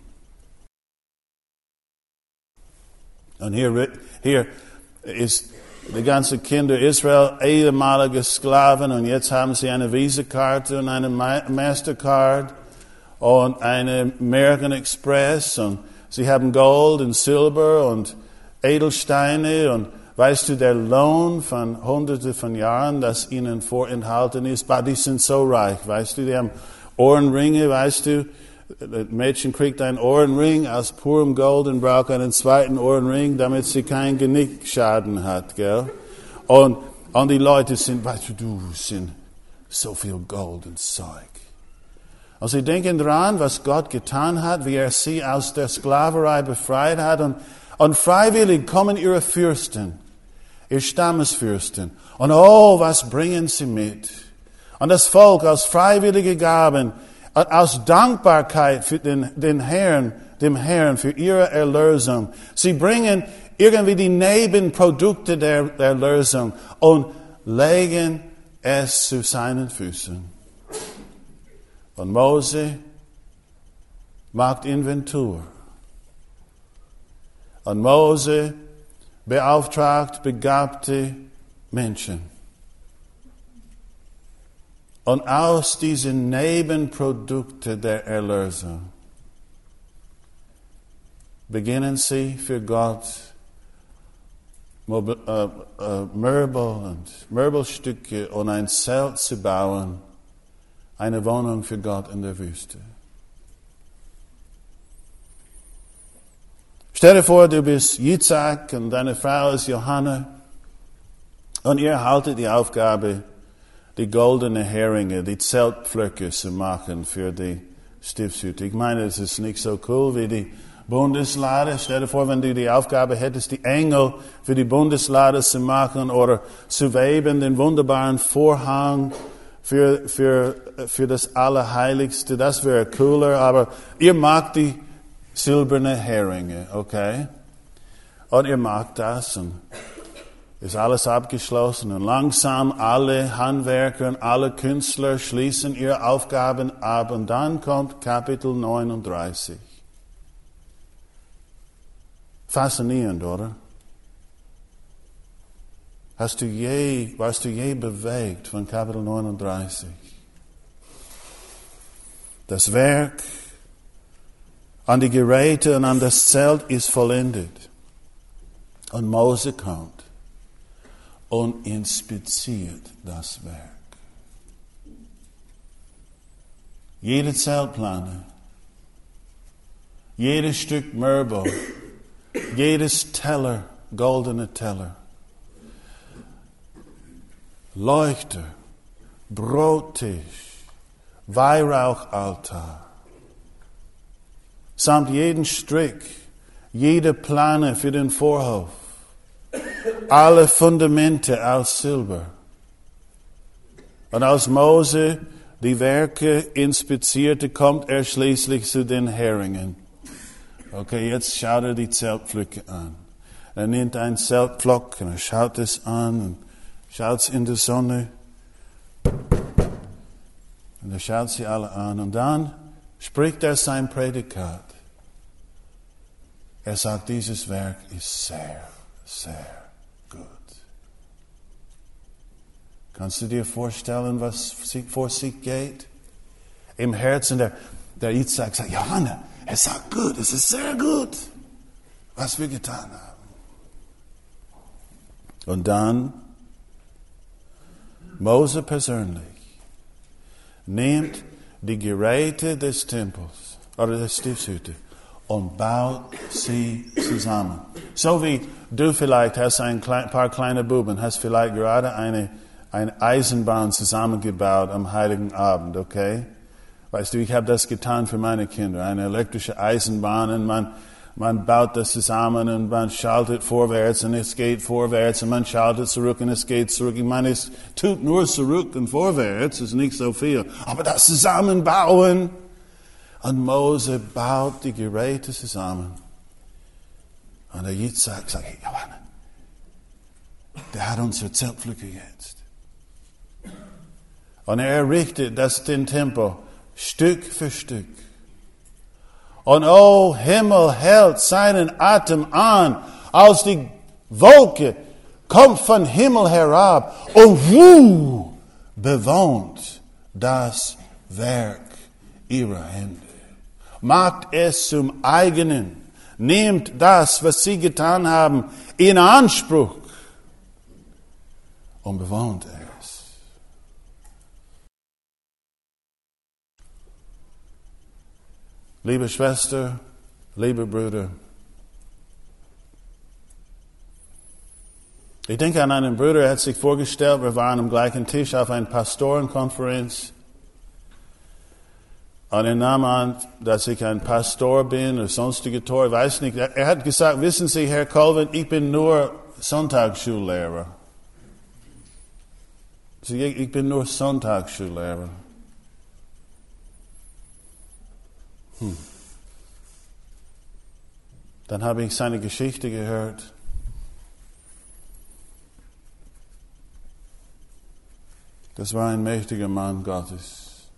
Und hier, hier ist die ganze Kinder Israel, ehemalige Sklaven, und jetzt haben sie eine Visa-Karte und eine Mastercard und eine American Express und sie haben Gold und Silber und Edelsteine und weißt du, der Lohn von Hunderte von Jahren, das ihnen vorenthalten ist, aber die sind so reich, weißt du, die haben Ohrenringe, weißt du, Das Mädchen kriegt einen Ohrenring aus purem Gold und braucht einen zweiten Ohrenring, damit sie keinen Genickschaden hat, gell? Und, und die Leute sind, weißt du, du sind so viel Gold und Zeug. Und sie denken dran, was Gott getan hat, wie er sie aus der Sklaverei befreit hat. Und, und freiwillig kommen ihre Fürsten, ihr Stammesfürsten. Und oh, was bringen sie mit? Und das Volk aus freiwilligen Gaben, aus Dankbarkeit für den, den Herrn, dem Herrn, für ihre Erlösung. Sie bringen irgendwie die Nebenprodukte der, der Erlösung und legen es zu seinen Füßen. Und Mose macht Inventur. Und Mose beauftragt begabte Menschen. Und aus diesen Nebenprodukten der Erlösung beginnen sie für Gott Möbel, äh, äh, Möbel und Möbelstücke und ein Zelt zu bauen, eine Wohnung für Gott in der Wüste. Stell dir vor, du bist Yitzhak und deine Frau ist Johanna und ihr haltet die Aufgabe, die goldene Heringe, die Zeltpflöcke zu machen für die Stiftshütte. Ich meine, es ist nicht so cool wie die Bundeslade. Stell dir vor, wenn du die Aufgabe hättest, die Engel für die Bundeslade zu machen oder zu weben, den wunderbaren Vorhang für, für, für das Allerheiligste. Das wäre cooler, aber ihr macht die silberne Heringe, okay? Und ihr macht das und ist alles abgeschlossen und langsam alle Handwerker und alle Künstler schließen ihre Aufgaben ab und dann kommt Kapitel neununddreißig. Faszinierend, oder? Hast du je, warst du je bewegt von Kapitel neununddreißig? Das Werk an die Geräte und an das Zelt ist vollendet. Und Mose kommt und inspiziert das Werk. Jede Zeltplane, jedes Stück Möbel, jedes Teller, goldene Teller, Leuchter, Brottisch, Weihrauchaltar, samt jeden Strick, jede Plane für den Vorhof, alle Fundamente aus Silber. Und als Mose die Werke inspizierte, kommt er schließlich zu den Heringen. Okay, jetzt schaut er die Zeltpflöcke an. Er nimmt einen Zeltpflock und er schaut es an und schaut es in die Sonne. Und er schaut sie alle an. Und dann spricht er sein Prädikat. Er sagt, dieses Werk ist sehr, sehr gut. Kannst du dir vorstellen, was vor sich geht? Im Herzen der, der Isaac sagt, Johanna, er sagt gut, es ist sehr gut, was wir getan haben. Und dann, Mose persönlich nimmt die Geräte des Tempels oder der Stiftshütte und baut sie zusammen. So wie du vielleicht hast ein paar kleine Buben, hast vielleicht gerade eine, eine Eisenbahn zusammengebaut am Heiligen Abend, okay? Weißt du, ich habe das getan für meine Kinder, eine elektrische Eisenbahn und man, man baut das zusammen und man schaltet vorwärts und es geht vorwärts und man schaltet zurück und es geht zurück. Ich meine, es tut nur zurück und vorwärts, ist nicht so viel. Aber das Zusammenbauen. Und Mose baut die Geräte zusammen. Und der Yitzhak sagt, hey, Johanna, der hat unsere Zeltpflöcke jetzt. Und er errichtet das den Tempel Stück für Stück. Und oh, Himmel hält seinen Atem an, als die Wolke kommt von Himmel herab und wuh, bewohnt das Werk ihrer Hände. Macht es zum eigenen. Nehmt das, was sie getan haben, in Anspruch und bewohnt es. liebe Schwester, liebe Brüder. Ich denke an einen Bruder, er hat sich vorgestellt, wir waren am gleichen Tisch auf einer Pastorenkonferenz. Und er nahm an, dass ich ein Pastor bin oder sonstige Tor, ich weiß nicht. Er hat gesagt, wissen Sie, Herr Colvin, ich bin nur Sonntagsschullehrer. Ich bin nur Sonntagsschullehrer. Hm. Dann habe ich seine Geschichte gehört. Das war ein mächtiger Mann Gottes.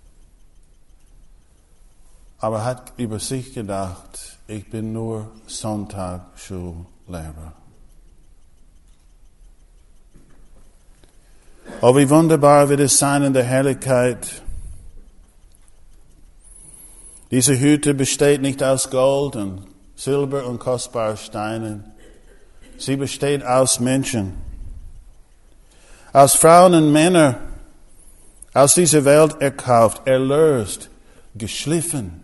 Aber er hat über sich gedacht, ich bin nur Sonntagsschullehrer. Oh, wie wunderbar wird es sein in der Herrlichkeit. Diese Hütte besteht nicht aus Gold und Silber und kostbaren Steinen. Sie besteht aus Menschen. Aus Frauen und Männern. Aus dieser Welt erkauft, erlöst, geschliffen,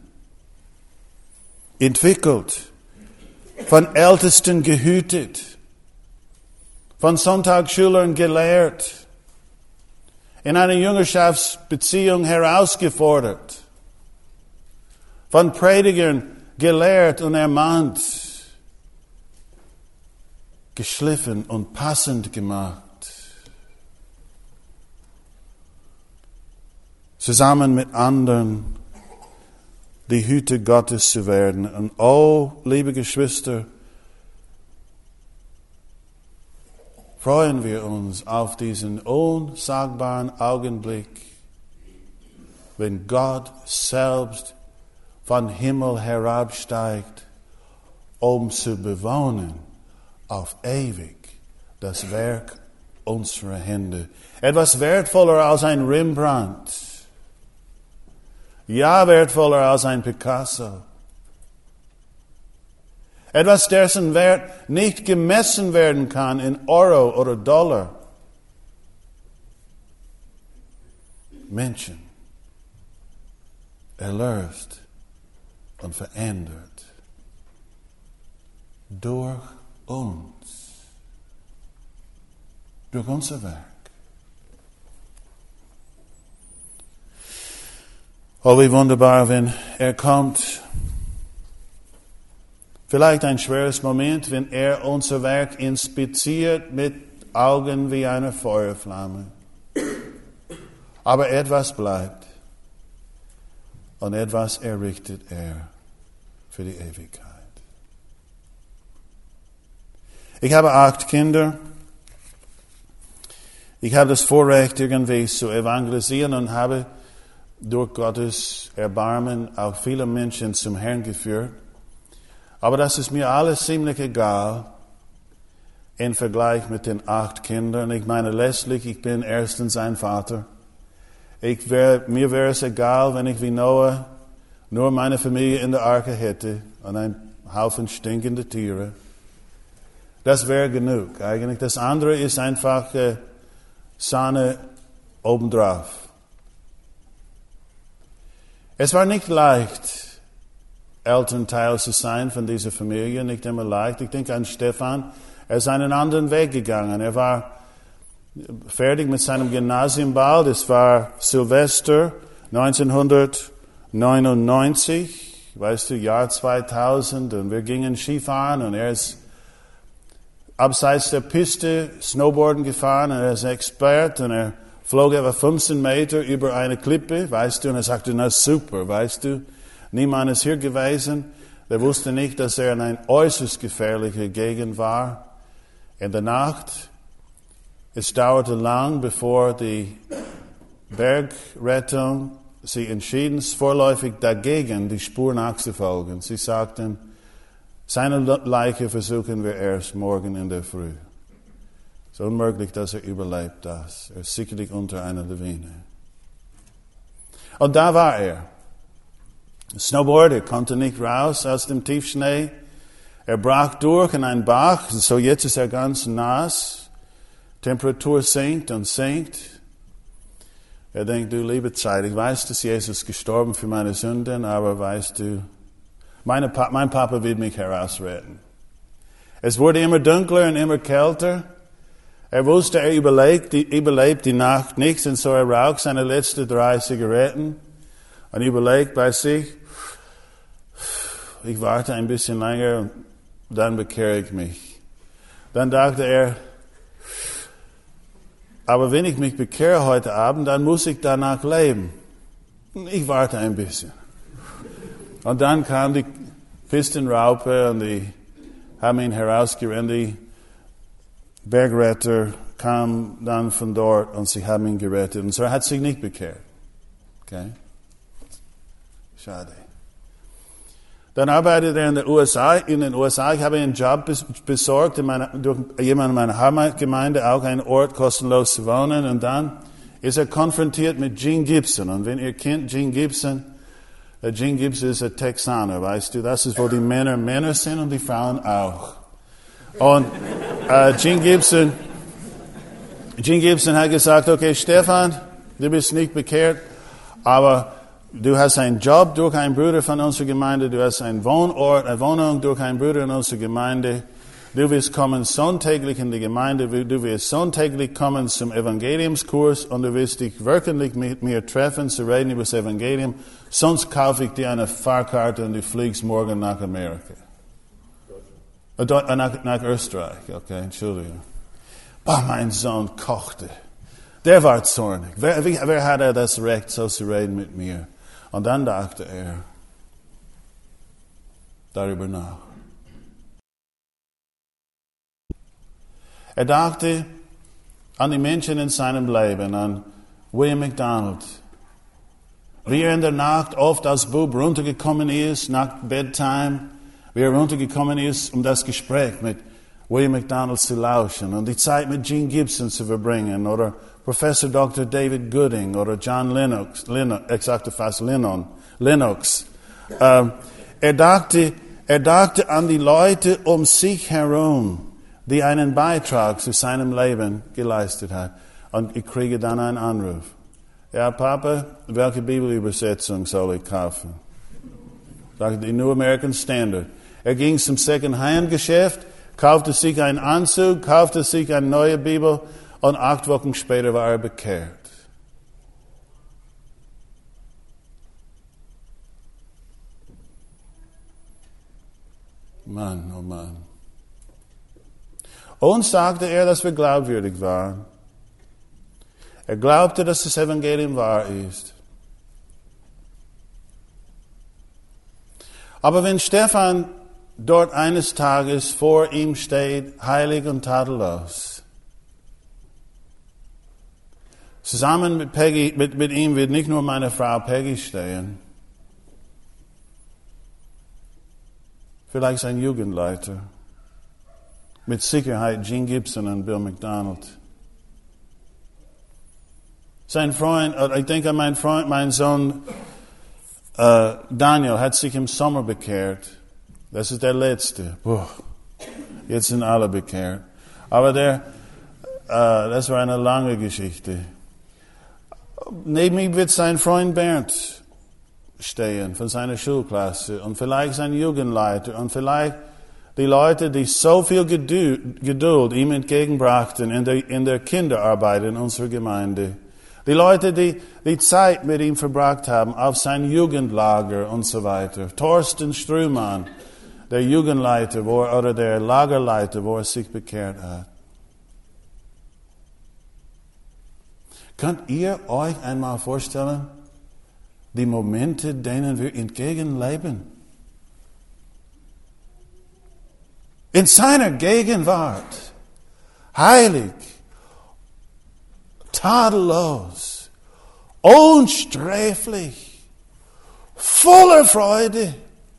entwickelt, von Ältesten gehütet, von Sonntagsschülern gelehrt, in einer Jüngerschaftsbeziehung herausgefordert, von Predigern gelehrt und ermahnt, geschliffen und passend gemacht. Zusammen mit anderen die Hüte Gottes zu werden. Und oh, liebe Geschwister, freuen wir uns auf diesen unsagbaren Augenblick, wenn Gott selbst von Himmel herabsteigt, um zu bewohnen auf ewig das Werk unserer Hände. Etwas wertvoller als ein Rembrandt. Ja, wertvoller als ein Picasso. Etwas, dessen Wert nicht gemessen werden kann in Euro oder Dollar. Menschen erlöst und verändert durch uns, durch unser Werk. Oh, wie wunderbar, wenn er kommt. Vielleicht ein schweres Moment, wenn er unser Werk inspiziert mit Augen wie eine Feuerflamme. Aber etwas bleibt und etwas errichtet er für die Ewigkeit. Ich habe acht Kinder. Ich habe das Vorrecht, irgendwie zu evangelisieren und habe durch Gottes Erbarmen auch viele Menschen zum Herrn geführt. Aber das ist mir alles ziemlich egal im Vergleich mit den acht Kindern. Ich meine, letztlich, ich bin erstens ein Vater. Ich wär, mir wäre es egal, wenn ich wie Noah nur meine Familie in der Arche hätte und einen Haufen stinkende Tiere. Das wäre genug eigentlich. Das andere ist einfach äh, Sahne obendrauf. Es war nicht leicht, Elternteil zu sein von dieser Familie, nicht immer leicht. Ich denke an Stefan, er ist einen anderen Weg gegangen. Er war fertig mit seinem Gymnasiumball, das war Silvester neunzehnhundertneunundneunzig, weißt du, Jahr zweitausend, und wir gingen Skifahren und er ist abseits der Piste Snowboarden gefahren und er ist Expert und er flog etwa fünfzehn Meter über eine Klippe, weißt du, und er sagte, na super, weißt du, niemand ist hier gewesen. Der wusste nicht, dass er in einer äußerst gefährlichen Gegend war. In der Nacht, es dauerte lang, bevor die Bergrettung sie entschieden, vorläufig dagegen die Spur nachzufolgen. Sie sagten, seine Leiche versuchen wir erst morgen in der Früh. Es ist unmöglich, dass er überlebt das. Er ist sicherlich unter einer Lawine. Und da war er. Snowboarder konnte nicht raus aus dem Tiefschnee. Er brach durch in einen Bach. So jetzt ist er ganz nass. Temperatur sinkt und sinkt. Er denkt, du liebe Zeit, ich weiß, dass Jesus gestorben für meine Sünden, aber weißt du, Meine pa- mein Papa wird mich herausretten. Es wurde immer dunkler und immer kälter. Er wusste, er überlebt die, überlebt die Nacht nicht, und so er raucht seine letzten drei Zigaretten und überlegt bei sich, ich warte ein bisschen länger und dann bekehre ich mich. Dann dachte er, aber wenn ich mich bekehre heute Abend, dann muss ich danach leben. Ich warte ein bisschen. Und dann kam die Pistenraupe und die haben ihn herausgerannt. Die Bergretter kamen dann von dort und sie haben ihn gerettet. Und so er hat sich nicht bekehrt. Okay? Schade. Dann arbeitet er in den U S A. In den U S A, ich habe einen Job besorgt, in meiner, durch jemand in meiner Heimatgemeinde, auch einen Ort kostenlos zu wohnen. Und dann ist er konfrontiert mit Gene Gibson. Und wenn ihr kennt Gene Gibson, der Gene Gibson ist ein Texaner, weißt du, das ist, wo die Männer Männer sind und die Frauen auch. Und äh, Gene Gibson, Gene Gibson hat gesagt, okay, Stefan, du bist nicht bekehrt, aber du hast einen Job durch einen Bruder von unserer Gemeinde, du hast einen Wohnort, eine Wohnung durch einen Bruder in unserer Gemeinde. Du wirst kommen sonntäglich in die Gemeinde, du wirst sonntäglich kommen zum Evangeliumskurs und du wirst dich wöchentlich mit mir treffen, zu reden über das Evangelium. Sonst kaufe ich dir eine Fahrkarte und du fliegst morgen nach Amerika. Nach, nach Österreich, okay, Entschuldigung. Boah, mein Sohn kochte. Der war zornig. Wer, wer, wer hatte das Recht, so zu reden mit mir? Und dann dachte er darüber nach. Er dachte an die Menschen in seinem Leben, an William MacDonald. Wie er in der Nacht oft als Bub runtergekommen ist, nach Bedtime, wie er runtergekommen ist, um das Gespräch mit William MacDonald zu lauschen und die Zeit mit Gene Gibson zu verbringen oder Professor Doktor David Gooding oder John Lennox, Lennox ich sagte fast Lennon, Lennox. Ähm, er dachte, er dachte an die Leute um sich herum, die einen Beitrag zu seinem Leben geleistet hat. Und ich kriege dann einen Anruf. Ja, Papa, welche Bibelübersetzung soll ich kaufen? Sagte die New American Standard. Er ging zum Second-Hand-Geschäft, kaufte sich einen Anzug, kaufte sich eine neue Bibel und acht Wochen später war er bekehrt. Mann, oh Mann. Und sagte er, dass wir glaubwürdig waren. Er glaubte, dass das Evangelium wahr ist. Aber wenn Stefan dort eines Tages vor ihm steht, heilig und tadellos, zusammen mit Peggy, mit, mit ihm wird nicht nur meine Frau Peggy stehen, vielleicht sein Jugendleiter, mit Sicherheit Gene Gibson und Bill MacDonald. Sein Freund, ich denke an meinen Freund, mein Sohn äh, Daniel hat sich im Sommer bekehrt. Das ist der Letzte. Puh. Jetzt sind alle bekehrt. Aber der, äh, das war eine lange Geschichte. Neben ihm wird sein Freund Bernd stehen von seiner Schulklasse und vielleicht sein Jugendleiter und vielleicht die Leute, die so viel Geduld, Geduld ihm entgegenbrachten in der, in der Kinderarbeit in unserer Gemeinde. Die Leute, die die Zeit mit ihm verbracht haben auf sein Jugendlager und so weiter. Thorsten Strümann, der Jugendleiter wo er, oder der Lagerleiter, wo er sich bekehrt hat. Könnt ihr euch einmal vorstellen, die Momente, denen wir entgegenleben? In seiner Gegenwart, heilig, tadellos, unsträflich, voller Freude.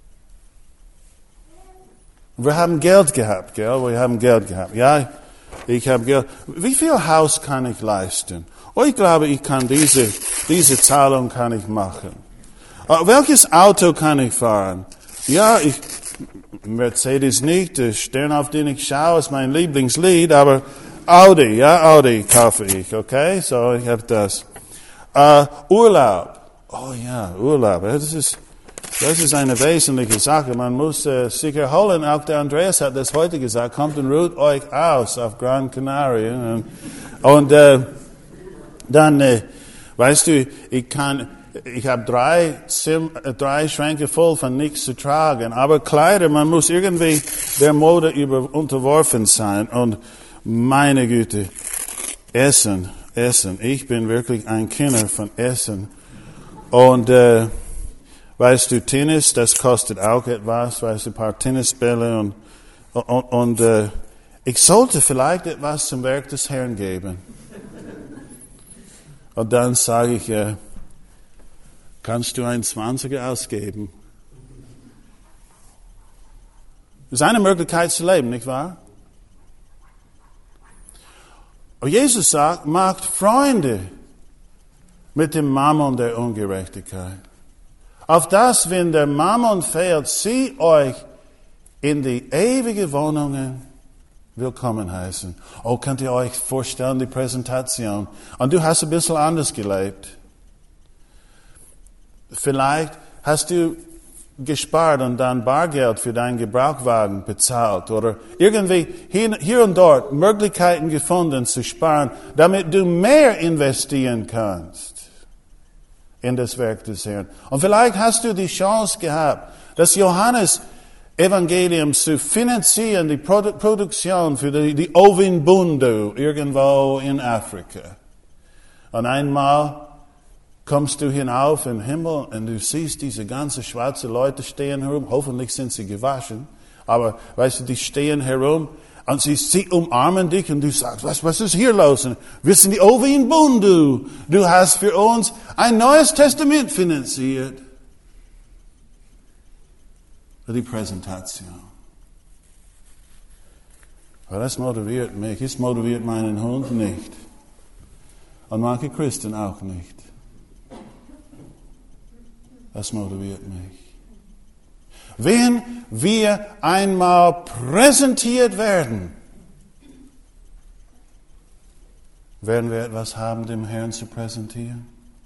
Wir haben Geld gehabt, gell? Wir haben Geld gehabt. Ja, ich habe Geld. Wie viel Haus kann ich leisten? Oh, ich glaube, ich kann diese, diese Zahlung kann ich machen. Uh, welches Auto kann ich fahren? Ja, ich, Mercedes nicht, der Stern, auf den ich schaue, ist mein Lieblingslied, aber Audi, ja, Audi kaufe ich, okay? So, ich habe das. Uh, Urlaub. Oh ja, Urlaub. Das ist, Das ist eine wesentliche Sache. Man muss äh, sich erholen. Auch der Andreas hat das heute gesagt. Kommt und ruht euch aus auf Gran Canaria. Und, und äh, dann, äh, weißt du, ich kann, ich habe drei, Zim, äh, drei Schränke voll von nichts zu tragen. Aber Kleider, man muss irgendwie der Mode über, unterworfen sein. Und meine Güte, Essen, Essen. Ich bin wirklich ein Kenner von Essen. Und äh, weißt du, Tennis, das kostet auch etwas, weißt du, ein paar Tennisbälle und, und, und äh, ich sollte vielleicht etwas zum Werk des Herrn geben. Und dann sage ich, äh, kannst du ein Zwanziger ausgeben? Das ist eine Möglichkeit zu leben, nicht wahr? Aber Jesus sagt, macht Freunde mit dem Mammon der Ungerechtigkeit. Auf das, wenn der Mammon fehlt, sie euch in die ewige Wohnungen willkommen heißen. Oh, könnt ihr euch vorstellen, die Präsentation? Und du hast ein bisschen anders gelebt. Vielleicht hast du gespart und dann Bargeld für deinen Gebrauchwagen bezahlt oder irgendwie hier, hier und dort Möglichkeiten gefunden zu sparen, damit du mehr investieren kannst in das Werk des Herrn. Und vielleicht hast du die Chance gehabt, das Johannes-Evangelium zu finanzieren, die Produ- Produktion für die, die Ovin Bundu irgendwo in Afrika. Und einmal kommst du hinauf im Himmel und du siehst diese ganzen schwarzen Leute stehen herum. Hoffentlich sind sie gewaschen. Aber weißt du, die stehen herum und sie, sie umarmen dich und du sagst, was, was ist hier los? Und wir sind die Ovin Bundu. Du hast für uns ein neues Testament finanziert. Die Präsentation. Aber das motiviert mich. Es motiviert meinen Hund nicht. Und manche Christen auch nicht. Das motiviert mich. Wenn wir einmal präsentiert werden, werden wir etwas haben, dem Herrn zu präsentieren.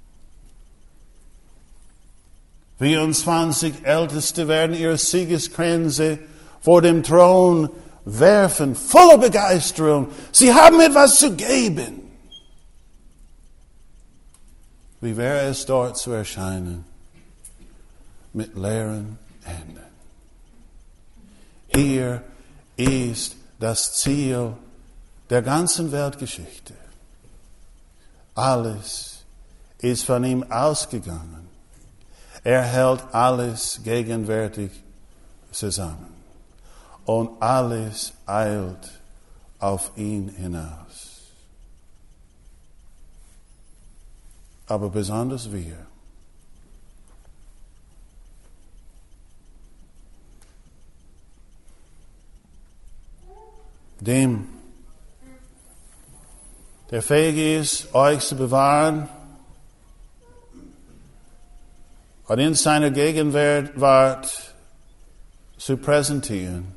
vierundzwanzig Älteste werden ihre Siegeskränze vor dem Thron werfen, voller Begeisterung. Sie haben etwas zu geben. Wie wäre es dort zu erscheinen? Mit leeren Händen. Hier ist das Ziel der ganzen Weltgeschichte. Alles ist von ihm ausgegangen. Er hält alles gegenwärtig zusammen. Und alles eilt auf ihn hinaus. Aber besonders wir. Dem, der fähig ist, euch zu bewahren und in seiner Gegenwart zu präsentieren,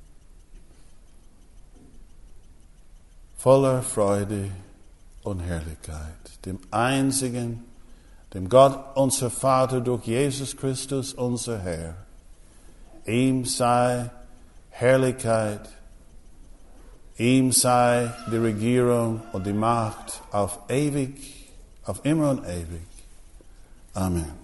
voller Freude und Herrlichkeit, dem einzigen, dem Gott, unser Vater, durch Jesus Christus, unser Herr. Ihm sei Herrlichkeit, ihm sei die Regierung und die Macht auf ewig, auf immer und ewig. Amen.